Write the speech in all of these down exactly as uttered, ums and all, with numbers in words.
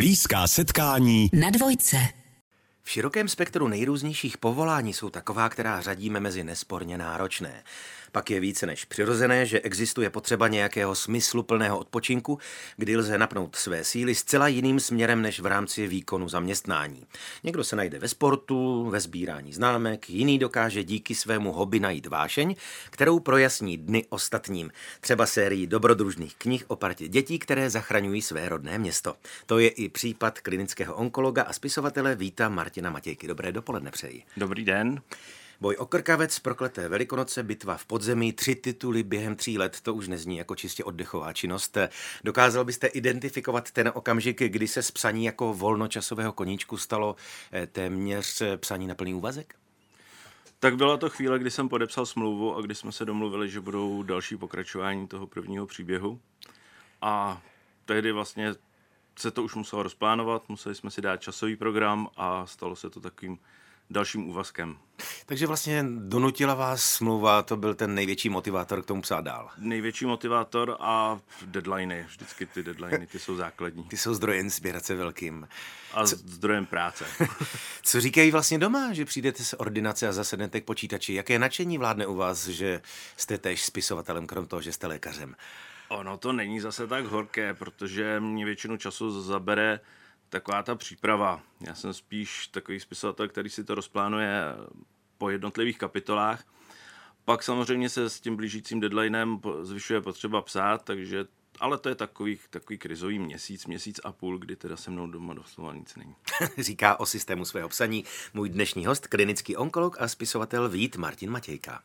Blízká setkání na dvojce. V širokém spektru nejrůznějších povolání jsou taková, která řadíme mezi nesporně náročné. Pak je více než přirozené, že existuje potřeba nějakého smysluplného odpočinku, kdy lze napnout své síly zcela jiným směrem než v rámci výkonu zaměstnání. Někdo se najde ve sportu, ve sbírání známek, jiný dokáže díky svému hobby najít vášeň, kterou projasní dny ostatním. Třeba sérii dobrodružných knih o partě dětí, které zachraňují své rodné město. To je i případ klinického onkologa a spisovatele Víta Martina Matějky. Dobré dopoledne přeji. Dobrý den. Boj o Krkavec, Prokleté Velikonoce, bitva v podzemí, tři tituly během tří let, to už nezní jako čistě oddechová činnost. Dokázal byste identifikovat ten okamžik, kdy se z psaní jako volnočasového koníčku stalo téměř psaní na plný úvazek? Tak byla to chvíle, kdy jsem podepsal smlouvu a kdy jsme se domluvili, že budou další pokračování toho prvního příběhu. A tehdy vlastně se to už muselo rozplánovat, museli jsme si dát časový program a stalo se to takovým dalším úvazkem. Takže vlastně donutila vás smlouva, to byl ten největší motivátor k tomu psát dál. Největší motivátor a deadliny. Vždycky ty deadliny, ty jsou základní. Ty jsou zdrojem inspirace velkým. A Co... zdrojem práce. Co říkají vlastně doma, že přijdete z ordinace a zasednete k počítači? Jaké nadšení vládne u vás, že jste též spisovatelem, krom toho, že jste lékařem? Ono to není zase tak horké, protože mě většinu času zabere taková ta příprava. Já jsem spíš takový spisovatel, který si to rozplánuje po jednotlivých kapitolách. Pak samozřejmě se s tím blížícím deadlinem zvyšuje potřeba psát, takže, ale to je takový, takový krizový měsíc, měsíc a půl, kdy teda se mnou doma doslova nic není. Říká o systému svého psaní můj dnešní host, klinický onkolog a spisovatel Vít Martin Matějka.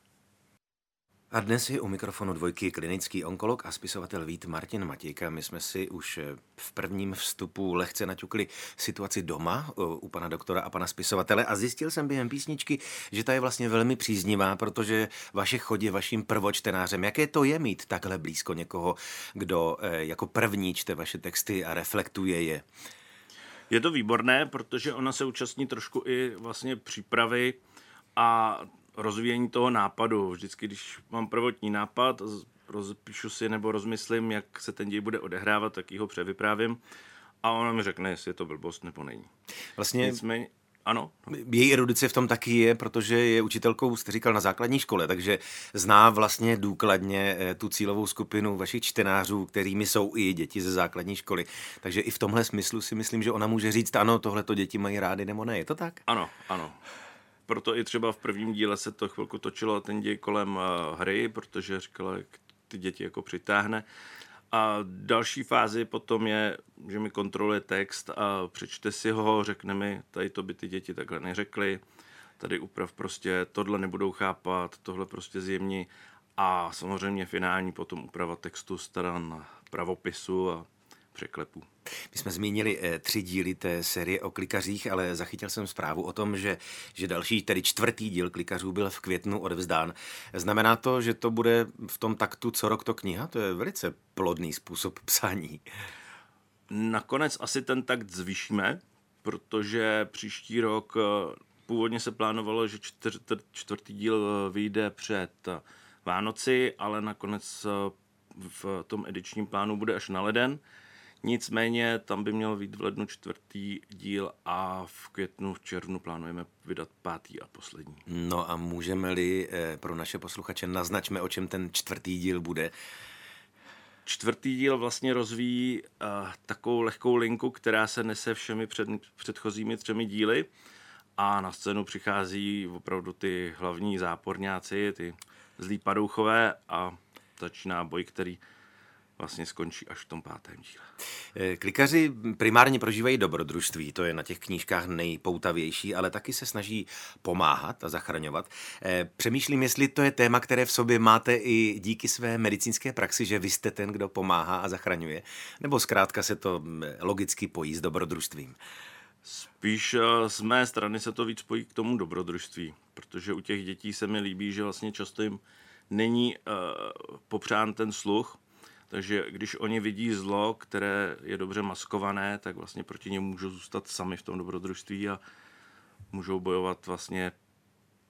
A dnes je u mikrofonu dvojky klinický onkolog a spisovatel Vít Martin Matějka. My jsme si už v prvním vstupu lehce naťukli situaci doma u pana doktora a pana spisovatele a zjistil jsem během písničky, že ta je vlastně velmi příznivá, protože vaše chodě je vaším prvočtenářem. Jaké to je mít takhle blízko někoho, kdo jako první čte vaše texty a reflektuje je? Je to výborné, protože ona se účastní trošku i vlastně přípravy a rozvíjení toho nápadu. Vždycky, když mám prvotní nápad, rozpíšu si nebo rozmyslím, jak se ten děj bude odehrávat, tak ho převyprávím a ona mi řekne, jestli je to blbost nebo není. Vlastně Nicméně, ano. Její erudice v tom taky je, protože je učitelkou, jste říkal, na základní škole, takže zná vlastně důkladně tu cílovou skupinu vašich čtenářů, kterými jsou i děti ze základní školy. Takže i v tomhle smyslu si myslím, že ona může říct, ano, tohleto děti mají rády nebo ne. Je to tak? Ano, ano. Proto i třeba v prvním díle se to chvilku točilo ten děj kolem uh, hry, protože říkala, jak ty děti jako přitáhne. A další fázi potom je, že mi kontroluje text a přečte si ho, řekne mi, tady to by ty děti takhle neřekly, tady uprav prostě, tohle nebudou chápat, tohle prostě zjemni. A samozřejmě finální potom úprava textu, stran pravopisu a překlepů. My jsme zmínili eh, tři díly té série o klikařích, ale zachytil jsem zprávu o tom, že, že další, tedy čtvrtý díl klikařů byl v květnu odevzdán. Znamená to, že to bude v tom taktu co rok to kniha? To je velice plodný způsob psání. Nakonec asi ten takt zvýšíme, protože příští rok původně se plánovalo, že čtyř, čtvrtý díl vyjde před Vánoci, ale nakonec v tom edičním plánu bude až na leden. Nicméně tam by měl být v lednu čtvrtý díl a v květnu, v červnu plánujeme vydat pátý a poslední. No a můžeme-li eh, pro naše posluchače naznačme, o čem ten čtvrtý díl bude? Čtvrtý díl vlastně rozvíjí uh, takovou lehkou linku, která se nese všemi před, předchozími třemi díly a na scénu přichází opravdu ty hlavní záporňáci, ty zlí padouchové a začíná boj, který vlastně skončí až v tom pátém díle. Klikaři primárně prožívají dobrodružství, to je na těch knížkách nejpoutavější, ale taky se snaží pomáhat a zachraňovat. Přemýšlím, jestli to je téma, které v sobě máte i díky své medicínské praxi, že vy jste ten, kdo pomáhá a zachraňuje, nebo zkrátka se to logicky pojí s dobrodružstvím. Spíš z mé strany se to víc pojí k tomu dobrodružství, protože u těch dětí se mi líbí, že vlastně často jim není uh, popřán ten sluch. Takže když oni vidí zlo, které je dobře maskované, tak vlastně proti němu můžou zůstat sami v tom dobrodružství a můžou bojovat vlastně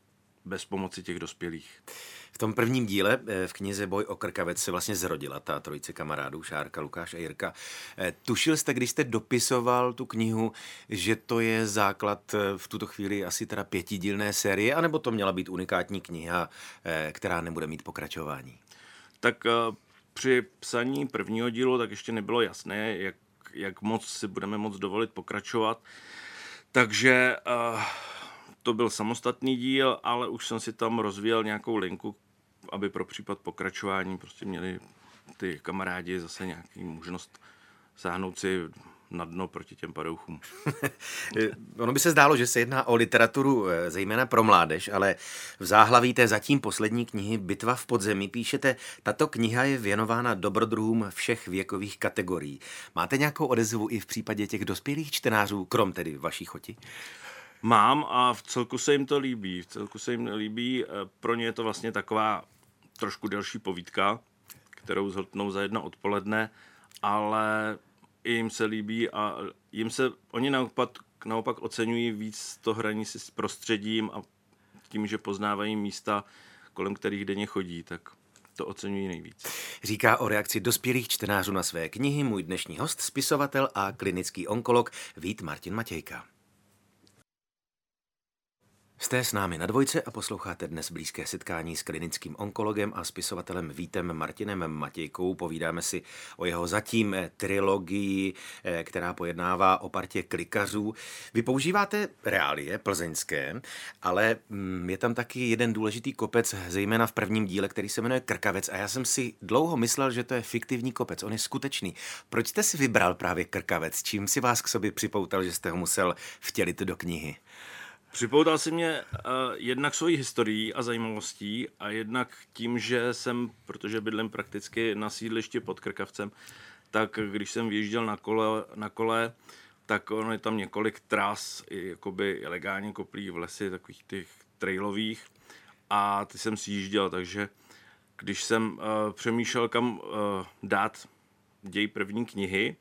bez pomoci těch dospělých. V tom prvním díle v knize Boj o Krkavec se vlastně zrodila ta trojice kamarádů, Šárka, Lukáš a Jirka. Tušil jste, když jste dopisoval tu knihu, že to je základ v tuto chvíli asi teda pětidílné série, anebo to měla být unikátní kniha, která nebude mít pokračování? Tak při psaní prvního dílu tak ještě nebylo jasné, jak, jak moc si budeme moc dovolit pokračovat. Takže uh, to byl samostatný díl, ale už jsem si tam rozvíjel nějakou linku, aby pro případ pokračování prostě měli ty kamarádi zase nějaký možnost sáhnout si na dno proti těm padouchům. Ono by se zdálo, že se jedná o literaturu zejména pro mládež, ale v záhlaví té zatím poslední knihy Bitva v podzemí píšete, tato kniha je věnována dobrodruhům všech věkových kategorií. Máte nějakou odezvu i v případě těch dospělých čtenářů, krom tedy vaší choti? Mám a v celku se jim to líbí. V celku se jim líbí. Pro ně je to vlastně taková trošku delší povídka, kterou zhltnou za jedno odpoledne, ale i jim se líbí a jim se, oni naopak, naopak oceňují víc to hraní si s prostředím a tím, že poznávají místa, kolem kterých denně chodí, tak to oceňují nejvíc. Říká o reakci dospělých čtenářů na své knihy můj dnešní host, spisovatel a klinický onkolog Vít Martin Matějka. Jste s námi na Dvojce a posloucháte dnes blízké setkání s klinickým onkologem a spisovatelem Vítem Martinem Matějkou. Povídáme si o jeho zatím trilogii, která pojednává o partě klikařů. Vy používáte reálie plzeňské, ale je tam taky jeden důležitý kopec, zejména v prvním díle, který se jmenuje Krkavec. A já jsem si dlouho myslel, že to je fiktivní kopec. On je skutečný. Proč jste si vybral právě Krkavec? Čím si vás k sobě připoutal, že jste ho musel vtělit do knihy? Připoutal si mě uh, jednak svojí historií a zajímavostí a jednak tím, že jsem, protože bydlím prakticky na sídlišti pod Krkavcem, tak když jsem vyjížděl na kole, na kole tak ono je tam několik tras, i jakoby ilegálně koplí v lesy, takových těch trailových a ty jsem si jížděl, takže když jsem uh, přemýšlel, kam uh, dát děj první knihy,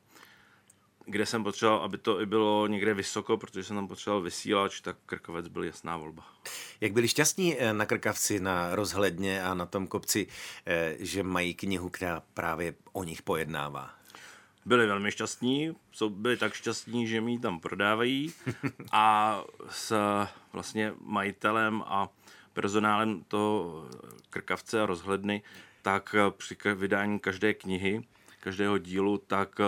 kde jsem potřeboval, aby to i bylo někde vysoko, protože jsem tam potřeboval vysílač, tak Krkavec byl jasná volba. Jak byli šťastní na Krkavci, na rozhledně a na tom kopci, že mají knihu, která právě o nich pojednává? Byli velmi šťastní, jsou byli tak šťastní, že mi ji tam prodávají a s vlastně majitelem a personálem toho Krkavce a rozhledny, tak při vydání každé knihy, každého dílu, tak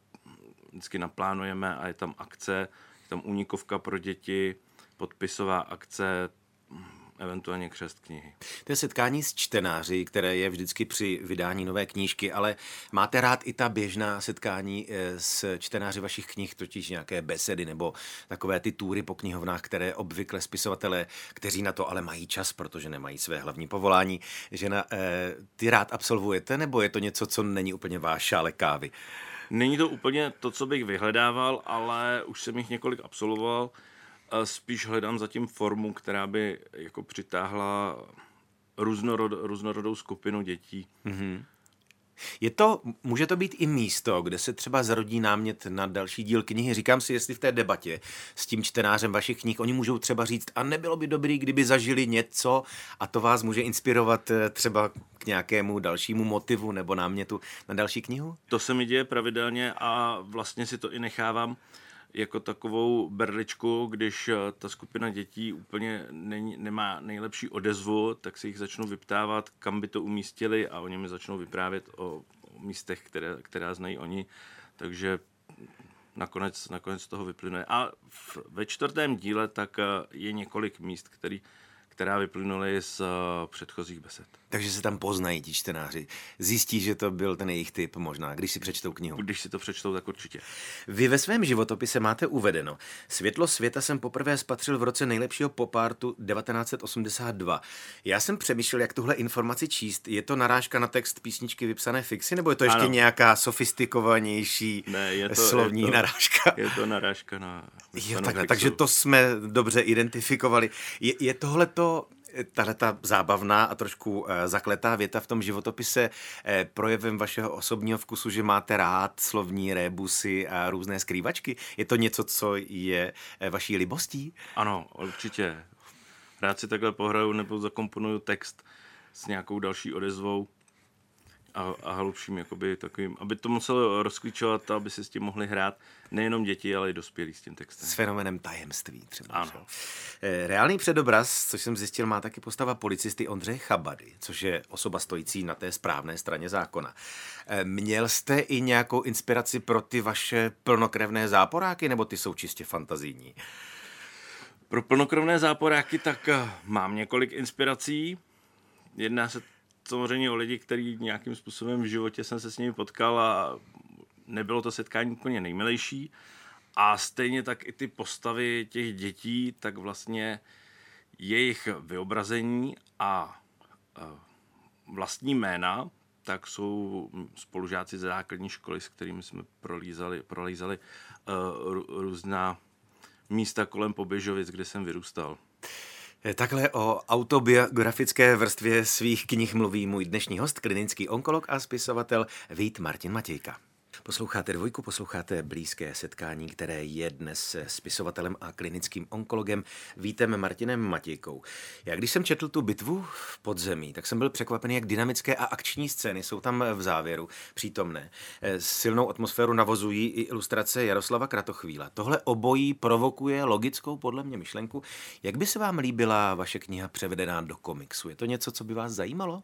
vždycky naplánujeme a je tam akce, je tam únikovka pro děti, podpisová akce, eventuálně křest knihy. To je setkání s čtenáři, které je vždycky při vydání nové knížky, ale máte rád i ta běžná setkání s čtenáři vašich knih, totiž nějaké besedy nebo takové ty túry po knihovnách, které obvykle spisovatelé, kteří na to ale mají čas, protože nemají své hlavní povolání, že na, ty rád absolvujete, nebo je to něco, co není úplně váš šálek kávy? Není to úplně to, co bych vyhledával, ale už jsem jich několik absolvoval. Spíš hledám zatím formu, která by jako přitáhla různorod, různorodou skupinu dětí. Mm-hmm. Je to, může to být i místo, kde se třeba zrodí námět na další díl knihy. Říkám si, jestli v té debatě s tím čtenářem vašich knih oni můžou třeba říct, a nebylo by dobrý, kdyby zažili něco a to vás může inspirovat třeba k nějakému dalšímu motivu nebo námětu na další knihu? To se mi děje pravidelně a vlastně si to i nechávám jako takovou berličku, když ta skupina dětí úplně není, nemá nejlepší odezvu, tak se jich začnu vyptávat, kam by to umístili a oni mi začnou vyprávět o, o místech, které, která znají oni, takže nakonec, nakonec toho vyplynuje. A v, ve čtvrtém díle tak je několik míst, který, která vyplynuly z předchozích besed. Takže se tam poznají ti čtenáři. Zjistí, že to byl ten jejich typ možná, když si přečtou knihu. Když si to přečtou, tak určitě. Vy ve svém životopise máte uvedeno: Světlo světa jsem poprvé spatřil v roce nejlepšího popartu devatenáct set osmdesát dva. Já jsem přemýšlel, jak tuhle informaci číst. Je to narážka na text písničky Vypsané fixy, nebo je to ještě ano. nějaká sofistikovanější ne, je to, slovní je to, narážka? Je to narážka na jo, takhle, takže to jsme dobře identifikovali. Je, je tohleto tahleta zábavná a trošku zakletá věta v tom životopise projevem vašeho osobního vkusu, že máte rád slovní rébusy a různé skrývačky? Je to něco, co je vaší libostí? Ano, určitě. Rád si takhle pohraju nebo zakomponuju text s nějakou další odezvou a, a hlubším, jakoby takovým, aby to muselo rozklíčovat, aby si s tím mohli hrát nejenom děti, ale i dospělí s tím textem. S fenomenem tajemství třeba. Ano. Reálný předobraz, což jsem zjistil, má taky postava policisty Ondřeje Chabady, což je osoba stojící na té správné straně zákona. Měl jste i nějakou inspiraci pro ty vaše plnokrevné záporáky, nebo ty jsou čistě fantazijní? Pro plnokrevné záporáky tak mám několik inspirací. Jedná se samozřejmě o lidi, který nějakým způsobem v životě jsem se s nimi potkal a nebylo to setkání úplně nejmilejší. A stejně tak i ty postavy těch dětí, tak vlastně jejich vyobrazení a vlastní jména, tak jsou spolužáci ze základní školy, s kterými jsme prolízali, prolízali uh, různá místa kolem Poběžovic, kde jsem vyrůstal. Takhle o autobiografické vrstvě svých knih mluví můj dnešní host, klinický onkolog a spisovatel Vít Martin Matějka. Posloucháte Dvojku, posloucháte Blízké setkání, které je dnes se spisovatelem a klinickým onkologem Vítem Martinem Matějkou. Já když jsem četl tu bitvu v podzemí, tak jsem byl překvapený, jak dynamické a akční scény jsou tam v závěru přítomné. Silnou atmosféru navozují i ilustrace Jaroslava Kratochvíla. Tohle obojí provokuje logickou podle mě myšlenku. Jak by se vám líbila vaše kniha převedená do komiksu? Je to něco, co by vás zajímalo?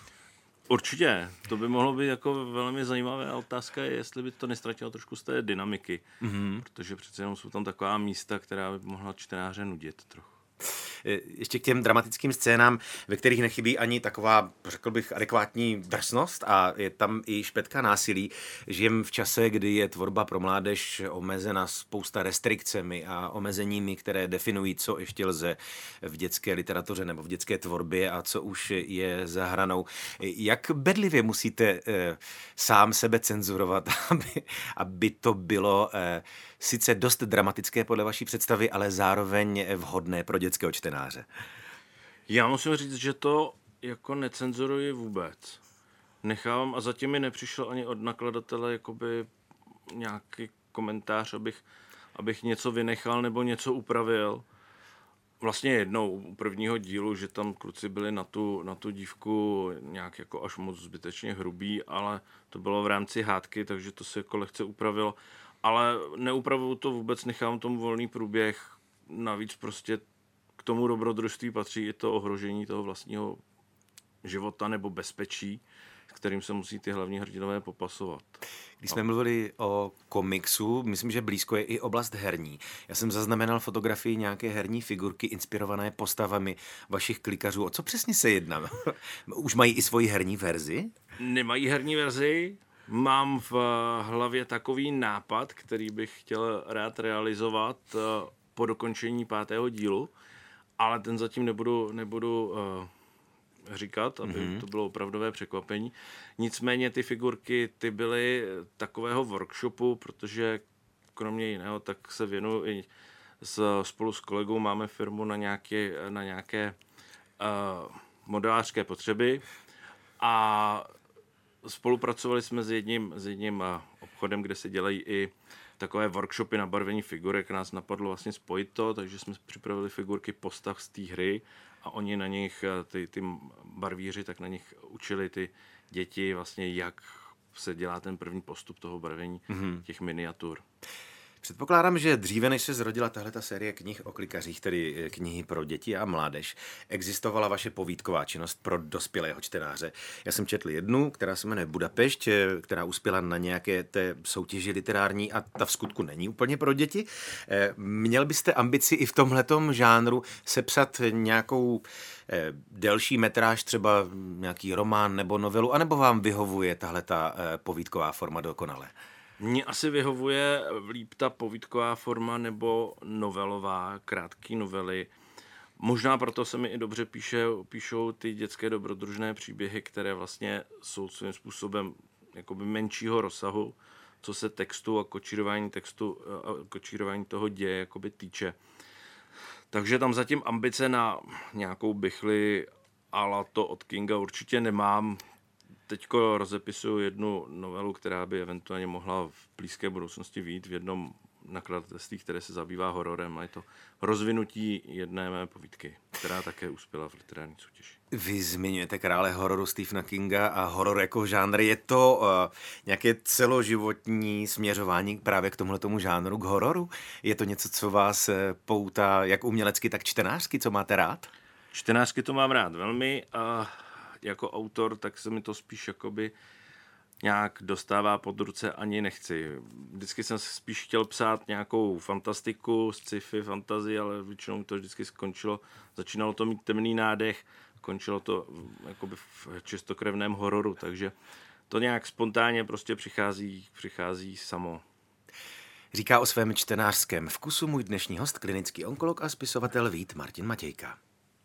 Určitě, to by mohlo být jako velmi zajímavé a otázka je, jestli by to nestratilo trošku z té dynamiky, mm-hmm. protože přece jenom jsou tam taková místa, která by mohla čtenáře nudit trochu. Ještě k těm dramatickým scénám, ve kterých nechybí ani taková, řekl bych, adekvátní drsnost a je tam i špetka násilí. Žijem v čase, kdy je tvorba pro mládež omezena spousta restrikcemi a omezeními, které definují, co ještě lze v dětské literatuře nebo v dětské tvorbě a co už je za hranou. Jak bedlivě musíte eh, sám sebe cenzurovat, aby, aby to bylo eh, sice dost dramatické podle vaší představy, ale zároveň vhodné pro dětského čtenáře? Já musím říct, že to jako necenzuruji vůbec. Nechávám a zatím mi nepřišlo ani od nakladatele jakoby nějaký komentář, abych, abych něco vynechal nebo něco upravil. Vlastně jednou u prvního dílu, že tam kluci byli na tu, na tu dívku nějak jako až moc zbytečně hrubý, ale to bylo v rámci hádky, takže to se jako lehce upravilo. Ale neupravuju to vůbec, nechám tomu volný průběh. Navíc prostě k tomu dobrodružství patří i to ohrožení toho vlastního života nebo bezpečí, s kterým se musí ty hlavní hrdinové popasovat. Když jsme mluvili o komiksu, myslím, že blízko je i oblast herní. Já jsem zaznamenal fotografii nějaké herní figurky inspirované postavami vašich klikařů. O co přesně se jedná? Už mají i svoji herní verzi? Nemají herní verzi. Mám v hlavě takový nápad, který bych chtěl rád realizovat po dokončení pátého dílu, ale ten zatím nebudu, nebudu uh, říkat, aby mm-hmm. to bylo opravdové překvapení. Nicméně ty figurky, ty byly takového workshopu, protože kromě jiného tak se věnuju i s, spolu s kolegou, máme firmu na nějaké, na nějaké uh, modelářské potřeby a spolupracovali jsme s jedním, s jedním obchodem, kde se dělají i takové workshopy na barvení figurek. Nás napadlo vlastně spojit to, takže jsme připravili figurky postav z té hry a oni na nich, ty, ty barvíři, tak na nich učili ty děti vlastně, jak se dělá ten první postup toho barvení mm-hmm. těch miniatur. Předpokládám, že dříve, než se zrodila tahleta série knih o klikařích, tedy knihy pro děti a mládež, existovala vaše povídková činnost pro dospělého čtenáře. Já jsem četl jednu, která se jmenuje Budapešť, která uspěla na nějaké té soutěži literární a ta v skutku není úplně pro děti. Měl byste ambici i v tomhletom žánru sepsat nějakou delší metráž, třeba nějaký román nebo novelu, anebo vám vyhovuje tahleta povídková forma dokonale? Mně asi vyhovuje líp ta povídková forma nebo novelová, krátké novely. Možná proto se mi i dobře píše, píšou ty dětské dobrodružné příběhy, které vlastně jsou svým způsobem jakoby menšího rozsahu, co se textu a kočírování textu a kočírování toho děje jakoby týče. Takže tam zatím ambice na nějakou bychli ala to od Kinga určitě nemám. Teďko rozepisuju jednu novelu, která by eventuálně mohla v blízké budoucnosti vyjít v jednom nakladatelství, které se zabývá hororem a je to rozvinutí jedné mé povídky, která také uspěla v literární soutěži. Vy zmiňujete krále hororu Stephena Kinga a horor jako žánr. Je to uh, nějaké celoživotní směřování právě k tomuhletomu žánru, k hororu? Je to něco, co vás poutá jak umělecky, tak čtenářsky, co máte rád? Čtenářsky to mám rád velmi a jako autor tak se mi to spíš jakoby nějak dostává pod ruce, ani nechci. Vždycky jsem spíš chtěl psát nějakou fantastiku, sci-fi, fantazii, ale většinou to vždycky skončilo. Začínalo to mít temný nádech, končilo to jakoby v čistokrevném hororu, takže to nějak spontánně prostě přichází, přichází samo. Říká o svém čtenářském vkusu můj dnešní host, klinický onkolog a spisovatel Vít Martin Matějka.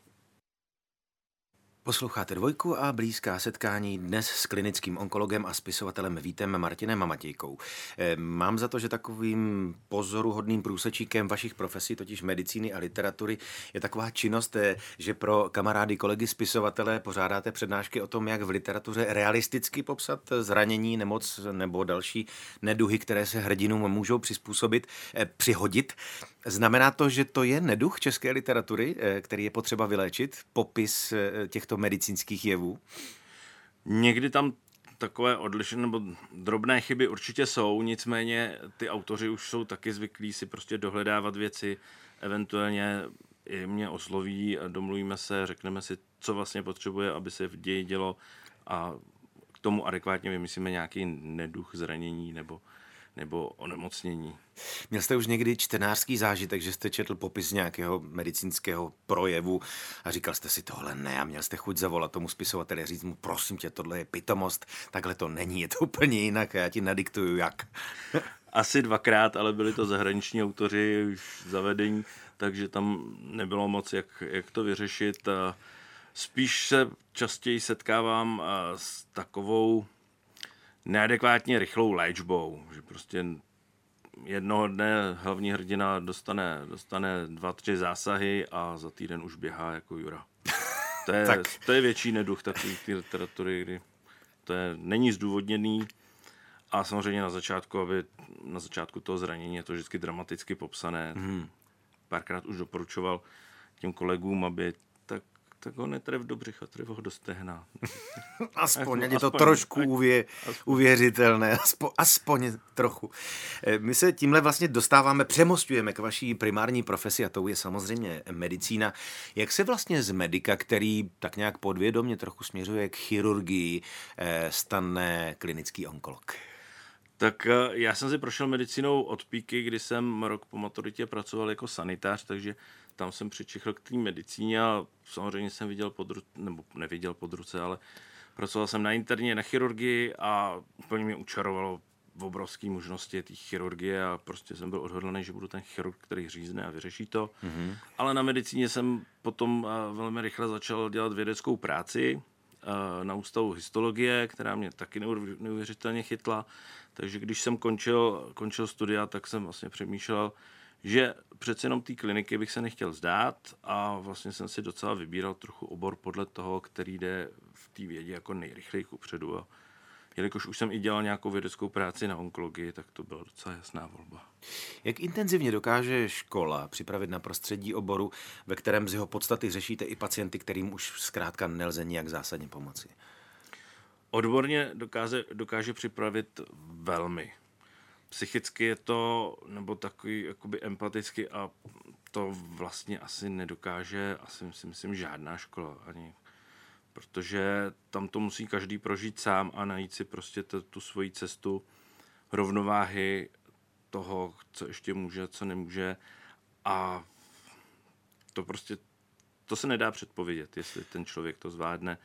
Posloucháte Dvojku a blízká setkání dnes s klinickým onkologem a spisovatelem Vítem Martinem Matějkou. Mám za to, že takovým pozoruhodným průsečíkem vašich profesí, totiž medicíny a literatury, je taková činnost, že pro kamarády, kolegy spisovatele pořádáte přednášky o tom, jak v literatuře realisticky popsat zranění, nemoc nebo další neduhy, které se hrdinům můžou přizpůsobit, přihodit. Znamená to, že to je neduh české literatury, který je potřeba vyléčit, popis těchto medicínských jevů? Někdy tam takové odlišné nebo drobné chyby určitě jsou, nicméně ty autoři už jsou taky zvyklí si prostě dohledávat věci, eventuálně i mě osloví, domluvíme se, řekneme si, co vlastně potřebuje, aby se v ději dělo a k tomu adekvátně vymyslíme nějaký neduch, zranění nebo nebo onemocnění. Měl jste už někdy čtenářský zážitek, že jste četl popis nějakého medicínského projevu a říkal jste si tohle ne a měl jste chuť zavolat tomu spisovateli a říct mu, prosím tě, tohle je pitomost, takhle to není, je to úplně jinak a já ti nadiktuju jak. Asi dvakrát, ale byli to zahraniční autoři už zavedení, takže tam nebylo moc, jak, jak to vyřešit. Spíš se častěji setkávám s takovou neadekvátně rychlou léčbou, že prostě jednoho dne hlavní hrdina dostane, dostane dva, tři zásahy a za týden už běhá jako Jura. To je, tak. To je větší neduch takový té literatury, kdy to je, není zdůvodněný a samozřejmě na začátku, aby na začátku toho zranění je to vždycky dramaticky popsané. Hmm. Párkrát už doporučoval těm kolegům, aby tak tak ho netrev do břicha, trev ho do stehna. Aspoň, ať je to aspoň, trošku uvě, uvěřitelné, aspoň, aspoň trochu. My se tímhle vlastně dostáváme, přemostujeme k vaší primární profesi a tou je samozřejmě medicína. Jak se vlastně z medika, který tak nějak podvědomě trochu směřuje k chirurgii, stane klinický onkolog? Tak já jsem si prošel medicínou od píky, kdy jsem rok po maturitě pracoval jako sanitář, takže tam jsem přičichl k té medicíně a samozřejmě jsem viděl pod ruce, nebo neviděl pod ruce, ale pracoval jsem na interně, na chirurgii a úplně mě učarovalo v obrovské možnosti té chirurgie a prostě jsem byl odhodlaný, že budu ten chirurg, který řízne a vyřeší to. Mm-hmm. Ale na medicíně jsem potom velmi rychle začal dělat vědeckou práci na ústavu histologie, která mě taky neuvěřitelně chytla. Takže když jsem končil, končil studia, tak jsem vlastně přemýšlel, že přece jenom té kliniky bych se nechtěl vzdát a vlastně jsem si docela vybíral trochu obor podle toho, který jde v té vědě jako nejrychleji kupředu. A jelikož už jsem i dělal nějakou vědeckou práci na onkologii, tak to byla docela jasná volba. Jak intenzivně dokáže škola připravit na prostředí oboru, ve kterém z jeho podstaty řešíte i pacienty, kterým už zkrátka nelze nijak zásadně pomoci? Odborně dokáže, dokáže připravit velmi. Psychicky je to, nebo takový jakoby empaticky a to vlastně asi nedokáže, asi si myslím, žádná škola ani. Protože tam to musí každý prožít sám a najít si prostě tu, tu svoji cestu rovnováhy toho, co ještě může, co nemůže a to prostě, to se nedá předpovědět, jestli ten člověk to zvládne,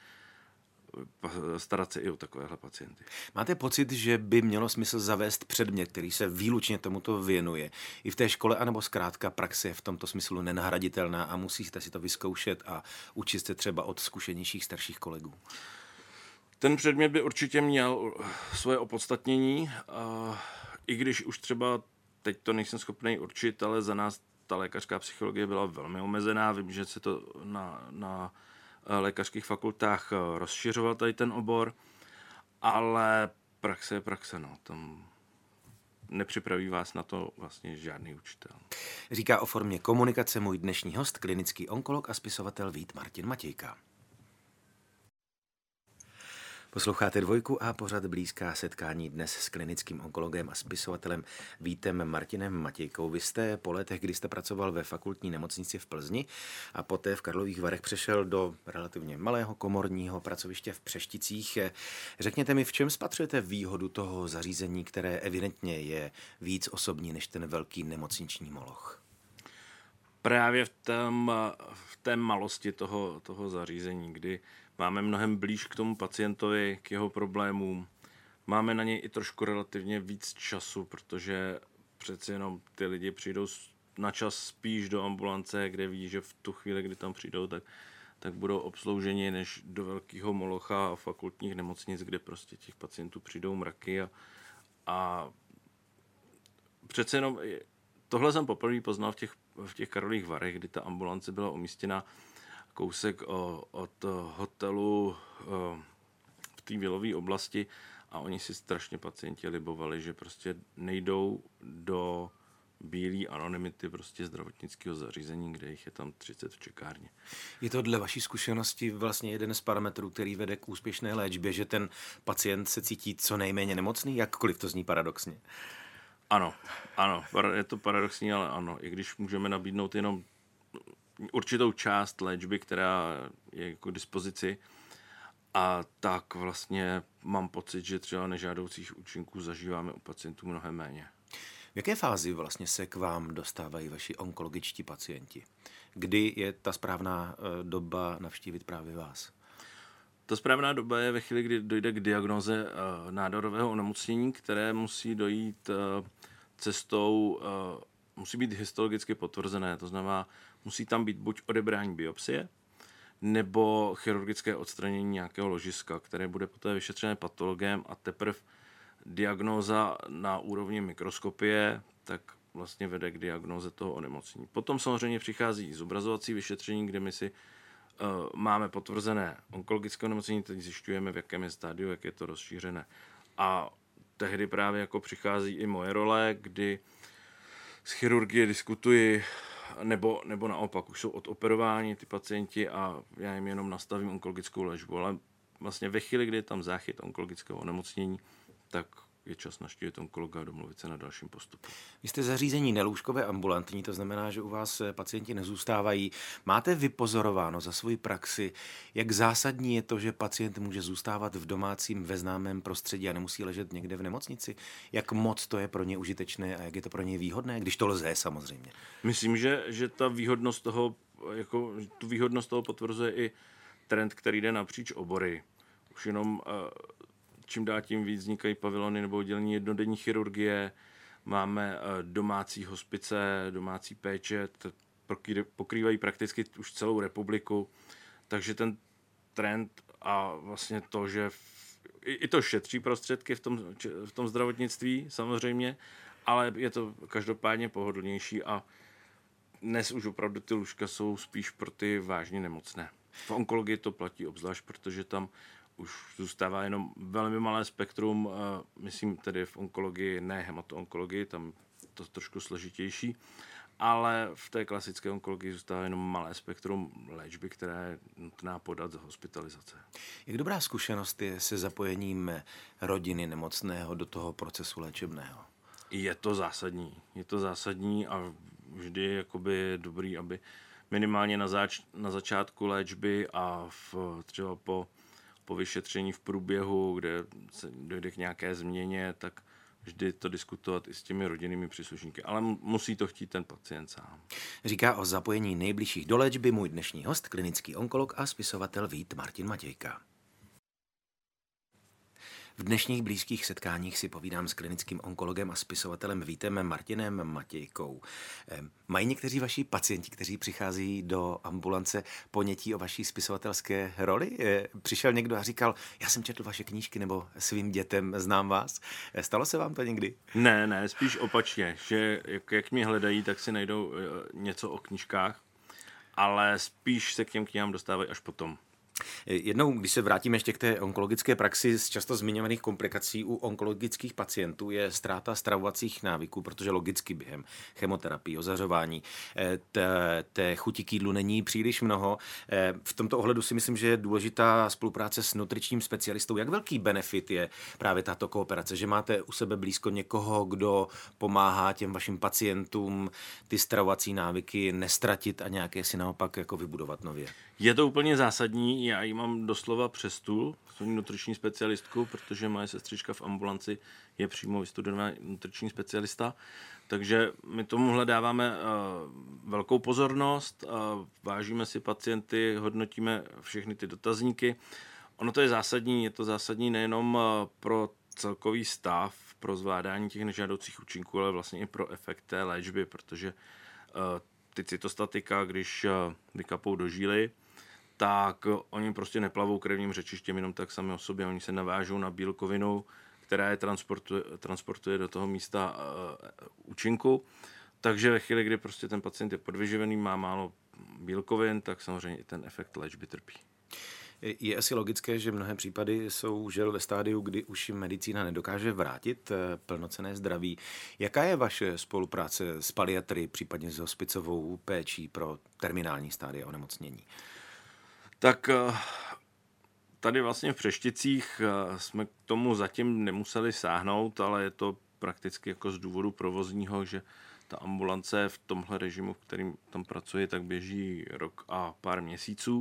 starat se i o takovéhle pacienty. Máte pocit, že by mělo smysl zavést předmět, který se výlučně tomuto věnuje i v té škole, anebo zkrátka praxe je v tomto smyslu nenahraditelná a musíte si to vyzkoušet a učit se třeba od zkušenějších starších kolegů? Ten předmět by určitě měl svoje opodstatnění, i když už třeba teď to nejsem schopný určit, ale za nás ta lékařská psychologie byla velmi omezená. Vím, že se to na, na lékařských fakultách rozšiřoval tady ten obor, ale praxe je praxe, no. Tam nepřipraví vás na to vlastně žádný učitel. Říká o formě komunikace můj dnešní host, klinický onkolog a spisovatel Vít Martin Matějka. Posloucháte Dvojku a pořad Blízká setkání dnes s klinickým onkologem a spisovatelem Vítem Martinem Matějkou. Vy jste po letech, kdy jste pracoval ve fakultní nemocnici v Plzni a poté v Karlových Varech přešel do relativně malého komorního pracoviště v Přešticích. Řekněte mi, v čem spatřujete výhodu toho zařízení, které evidentně je víc osobní než ten velký nemocniční moloch? Právě v, tém, v té malosti toho, toho zařízení, kdy máme mnohem blíž k tomu pacientovi, k jeho problémům. Máme na něj i trošku relativně víc času, protože přeci jenom ty lidi přijdou na čas spíš do ambulance, kde ví, že v tu chvíli, kdy tam přijdou, tak, tak budou obslouženi než do velkého molocha a fakultních nemocnic, kde prostě těch pacientů přijdou mraky. A, a přeci jenom tohle jsem poprvé poznal v těch, v těch Karlových Varech, kdy ta ambulance byla umístěna kousek od hotelu v té vilové oblasti a oni si strašně pacienti libovali, že prostě nejdou do bílé anonymity prostě zdravotnického zařízení, kde jich je tam třicet v čekárně. Je to dle vaší zkušenosti vlastně jeden z parametrů, který vede k úspěšné léčbě, že ten pacient se cítí co nejméně nemocný, jakkoliv to zní paradoxně? Ano, ano, je to paradoxní, ale ano, i když můžeme nabídnout jenom určitou část léčby, která je k dispozici, a tak vlastně mám pocit, že třeba nežádoucích účinků zažíváme u pacientů mnohem méně. V jaké fázi vlastně se k vám dostávají vaši onkologičtí pacienti? Kdy je ta správná doba navštívit právě vás? Ta správná doba je ve chvíli, kdy dojde k diagnoze nádorového onemocnění, které musí dojít cestou, musí být histologicky potvrzené, to znamená, musí tam být buď odebrání biopsie, nebo chirurgické odstranění nějakého ložiska, které bude poté vyšetřené patologem a teprve diagnóza na úrovni mikroskopie, tak vlastně vede k diagnoze toho onemocnění. Potom samozřejmě přichází zobrazovací vyšetření, kde my si uh, máme potvrzené onkologické onemocnění, teď zjišťujeme, v jakém je stádiu, jak je to rozšířené. A tehdy právě jako přichází i moje role, kdy z chirurgie diskutuji, nebo, nebo naopak, už jsou odoperováni ty pacienti a já jim jenom nastavím onkologickou léčbu, ale vlastně ve chvíli, kdy je tam záchyt onkologického onemocnění, tak je čas navštívit onkologa a domluvit se na dalším postupu. Vy jste zařízení nelůžkové ambulantní, to znamená, že u vás pacienti nezůstávají. Máte vypozorováno za svoji praxi, jak zásadní je to, že pacient může zůstávat v domácím ve známém prostředí a nemusí ležet někde v nemocnici? Jak moc to je pro ně užitečné a jak je to pro ně výhodné, když to lze samozřejmě? Myslím, že, že ta výhodnost toho, jako, tu výhodnost toho potvrzuje i trend, který jde napříč obory. Už jenom uh, čím dál tím víc vznikají pavilony nebo oddělení jednodenní chirurgie, máme domácí hospice, domácí péče, pokrývají prakticky už celou republiku, takže ten trend a vlastně to, že v, i to šetří prostředky v tom, v tom zdravotnictví samozřejmě, ale je to každopádně pohodlnější a dnes už opravdu ty lůžka jsou spíš pro ty vážně nemocné. V onkologii to platí obzvlášť, protože tam už zůstává jenom velmi malé spektrum, myslím tedy v onkologii, ne hematoonkologii, tam to trošku složitější, ale v té klasické onkologii zůstává jenom malé spektrum léčby, která je nutná podat za hospitalizace. Jak dobrá zkušenost je se zapojením rodiny nemocného do toho procesu léčebného? Je to zásadní. Je to zásadní a vždy je jakoby dobrý, aby minimálně na, zač- na začátku léčby a v, třeba po po vyšetření v průběhu, kde se dojde k nějaké změně, tak vždy to diskutovat i s těmi rodinnými příslušníky. Ale musí to chtít ten pacient sám. Říká o zapojení nejbližších do léčby můj dnešní host, klinický onkolog a spisovatel Vít Martin Matějka. V dnešních blízkých setkáních si povídám s klinickým onkologem a spisovatelem Vítem Martinem Matějkou. Mají někteří vaši pacienti, kteří přichází do ambulance, ponětí o vaší spisovatelské roli? Přišel někdo a říkal, já jsem četl vaše knížky nebo svým dětem znám vás. Stalo se vám to někdy? Ne, ne, spíš opačně, že jak, jak mě hledají, tak si najdou něco o knížkách, ale spíš se k těm knihám dostávají až potom. Jednou, když se vrátíme ještě k té onkologické praxi, z často zmiňovaných komplikací u onkologických pacientů je ztráta stravovacích návyků, protože logicky během chemoterapii, ozařování té, té chuti k jídlu není příliš mnoho. V tomto ohledu si myslím, že je důležitá spolupráce s nutričním specialistou. Jak velký benefit je právě tato kooperace, že máte u sebe blízko někoho, kdo pomáhá těm vašim pacientům ty stravovací návyky nestratit a nějaké si naopak jako vybudovat nově? Je to úplně zásadní, já ji mám doslova přes stůl, svou nutriční specialistku, protože moje sestřička v ambulanci je přímo vystudovaná nutriční specialista, takže my tomuhle dáváme uh, velkou pozornost, uh, vážíme si pacienty, hodnotíme všechny ty dotazníky. Ono to je zásadní, je to zásadní nejenom uh, pro celkový stav, pro zvládání těch nežádoucích účinků, ale vlastně i pro efekt té léčby, protože uh, ty cytostatika, když uh, vykapou do žíly, tak oni prostě neplavou krevním řečištěm jenom tak sami o sobě, oni se navážou na bílkovinu, která je transportuje, transportuje do toho místa uh, účinku. Takže ve chvíli, kdy prostě ten pacient je podvyživený, má málo bílkovin, tak samozřejmě i ten efekt léčby trpí. Je asi logické, že mnohé případy jsou žel ve stádiu, kdy už medicína nedokáže vrátit plnocenné zdraví. Jaká je vaše spolupráce s paliatry, případně s hospicovou péčí pro terminální stádia onemocnění? Tak tady vlastně v Přešticích jsme k tomu zatím nemuseli sáhnout, ale je to prakticky jako z důvodu provozního, že ta ambulance v tomhle režimu, v kterým tam pracuje, tak běží rok a pár měsíců.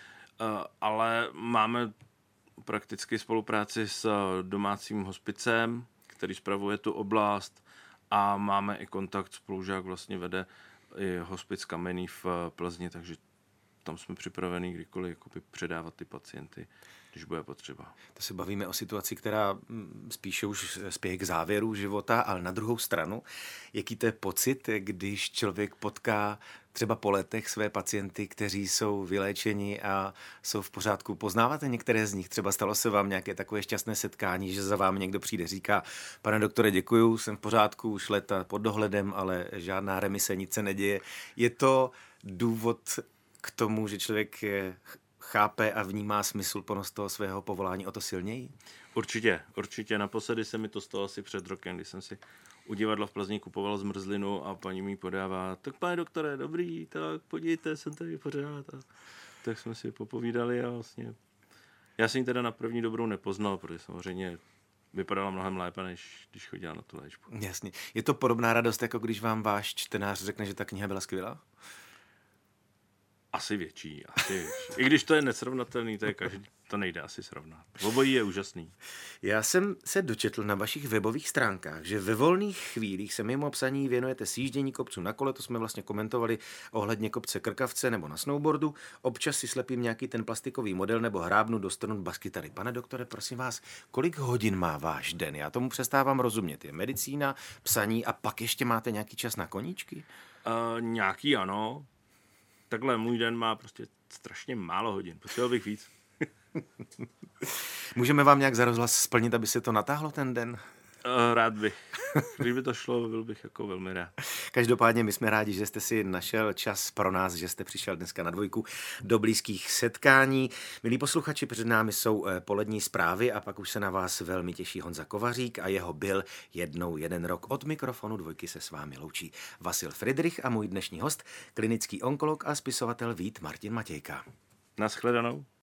Ale máme prakticky spolupráci s domácím hospicem, který spravuje tu oblast, a máme i kontakt, spolužák vlastně vede i hospic Kamenný v Plzni, takže tam jsme připraveni kdykoliv jakoby předávat ty pacienty, když bude potřeba. To se bavíme o situaci, která spíše už spěje k závěru života, ale na druhou stranu, jaký to je pocit, když člověk potká třeba po letech své pacienty, kteří jsou vyléčeni a jsou v pořádku. Poznáváte některé z nich? Třeba stalo se vám nějaké takové šťastné setkání, že za vámi někdo přijde, říká: pane doktore, děkuju, jsem v pořádku, už léta pod dohledem, ale žádná remise, nic se neděje. Je to důvod k tomu, že člověk chápe a vnímá smysluplnost toho svého povolání o to silněji? Určitě, určitě. Naposledy se mi to stalo asi před rokem, když jsem si u divadla v Plzni kupoval zmrzlinu a paní mi podává: tak pane doktore, dobrý, tak podívejte, jsem tady pořád. A tak jsme si popovídali a vlastně já jsem ji teda na první dobrou nepoznal, protože samozřejmě vypadala mnohem lépe, než když chodila na tu léčbu. Jasně. Je to podobná radost, jako když vám váš čtenář řekne, že ta kniha byla skvělá? Asi větší, asi větší. I když to je nesrovnatelný, to, je každý, to nejde asi srovnat. Obojí je úžasný. Já jsem se dočetl na vašich webových stránkách, že ve volných chvílích se mimo psaní věnujete sjíždění kopců na kole, to jsme vlastně komentovali ohledně kopce Krkavce nebo na snowboardu. Občas si slepím nějaký ten plastikový model nebo hrábnu do strun baskytary. Pane doktore, prosím vás, kolik hodin má váš den? Já tomu přestávám rozumět. Je medicína, psaní a pak ještě máte nějaký čas na koníčky? Uh, nějaký ano. Takhle můj den má prostě strašně málo hodin. Potřeboval bych víc. Můžeme vám nějak za rozhlas splnit, aby se to natáhlo ten den? Uh, rád bych. Kdyby to šlo, byl bych jako velmi rád. Každopádně my jsme rádi, že jste si našel čas pro nás, že jste přišel dneska na Dvojku do blízkých setkání. Milí posluchači, před námi jsou polední zprávy a pak už se na vás velmi těší Honza Kovařík a jeho Byl jednou jeden rok. Od mikrofonu Dvojky se s vámi loučí Vasil Fridrich a můj dnešní host, klinický onkolog a spisovatel Vít Martin Matějka. Naschledanou.